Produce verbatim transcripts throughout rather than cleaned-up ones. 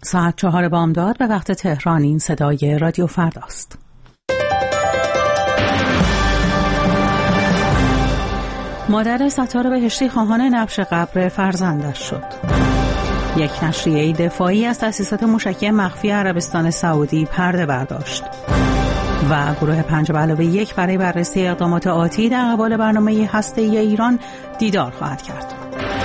ساعت چهار بامداد به وقت تهران. این صدای رادیو فرداست. مادر ستار بهشتی خواهان نبش قبر فرزندش شد. یک نشریه دفاعی از تأسیسات موشکی مخفی عربستان سعودی پرده برداشت و گروه پنج به علاوه یک برای بررسی اقدامات آتی در قبال برنامه هسته‌ای ایران دیدار خواهد کرد.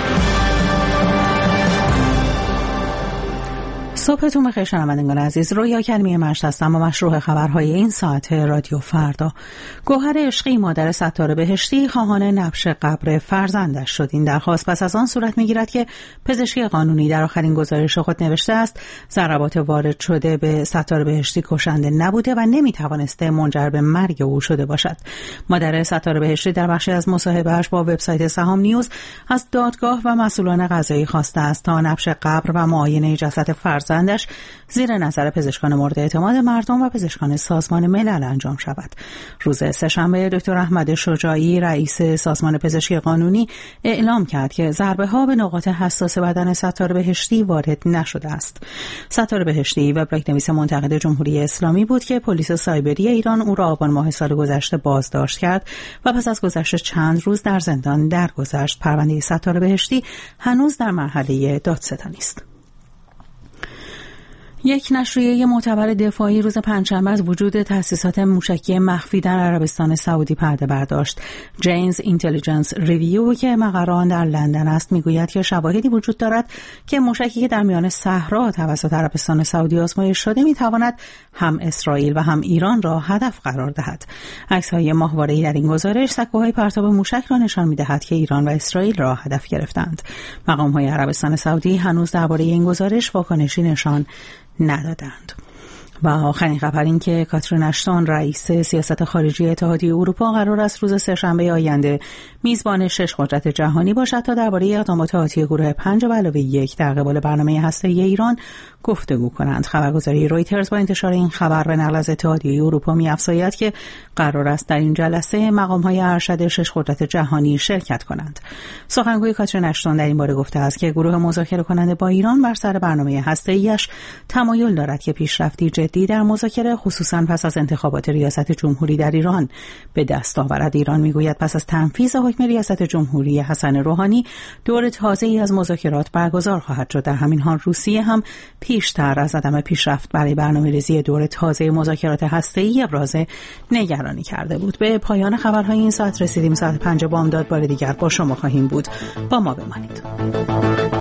صبحتون بخیر شنوندگان عزیز. رویا کریمی مشت هستم با مشروع خبرهای این ساعت رادیو فردا. گوهر عشقی مادر ستار بهشتی خواهان نبش قبر فرزندش شد. این درخواست پس از آن صورت میگیرد که پزشکی قانونی در آخرین گزارش خود نوشته است ضربات وارد شده به ستار بهشتی کشنده نبوده و نمیتوانسته منجر به مرگ او شده باشد. مادر ستار بهشتی در بخشی از مصاحبه‌اش با وبسایت سهام نیوز از دادگاه و مسئولان قضایی خواسته است تا نبش قبر و معاینه جسد فرزند زیر نظر پزشکان مورد اعتماد مردم و پزشکان سازمان ملل انجام شود. روز سه‌شنبه دکتر احمد شجاعی رئیس سازمان پزشکی قانونی اعلام کرد که ضربه ها به نقاط حساس بدن ستار بهشتی وارد نشده است. ستار بهشتی وبلاگ‌نویس منتقد جمهوری اسلامی بود که پلیس سایبری ایران او را آبان ماه سال گذشته بازداشت کرد و پس از گذشت چند روز در زندان درگذشت. پرونده ستار بهشتی هنوز در مرحله دادستانی است. یک نشریه معتبر دفاعی روز پنجشنبه از وجود تأسیسات موشکی مخفی در عربستان سعودی پرده برداشت. جینز اینتلیجنس ریویو که مقر آن در لندن است میگوید که شواهدی وجود دارد که موشکی که در میان صحرا توسط عربستان سعودی آزمایش شده میتواند هم اسرائیل و هم ایران را هدف قرار دهد. عکس‌های ماهواره‌ای در این گزارش سکوهای پرتاب موشک را نشان می‌دهد که ایران و اسرائیل را هدف گرفتند. مقام‌های عربستان سعودی هنوز درباره این گزارش واکنشی نشان ندادند. و آخرین خبر این که کاترین اشتون رئیس سیاست خارجی اتحادیه اروپا قرار است روز سه‌شنبه آینده میزبان شش قدرت جهانی باشد تا درباره اقدامات آتی گروه پنج به علاوه یک در قبال برنامه هسته‌ای ایران گفتگو کنند. خبرگزاری رویترز با انتشار این خبر به نقل از اتحادیه اروپا می‌افزاید که قرار است در این جلسه مقام‌های ارشد شش قدرت جهانی شرکت کنند. سخنگوی کاترین اشتون در این باره گفته است که گروه مذاکره کننده با ایران بر سر برنامه هسته‌ایش تمایل دارد که پیشرفتی جدی در مذاکره خصوصاً پس از انتخابات ریاست جمهوری در ایران به دست آورد. ایران میگوید پس از تنفیذ حکم ریاست جمهوری حسن روحانی دور تازه‌ای از مذاکرات برگزار خواهد شد. در همین حال روسیه هم پیشتر از عدم پیشرفت برای برنامه‌ریزی دور تازه مذاکرات هسته‌ای ابراز نگرانی کرده بود. به پایان خبرهای این ساعت رسیدیم. ساعت پنج بامداد بار دیگر با شما خواهیم بود. با ما بمانید.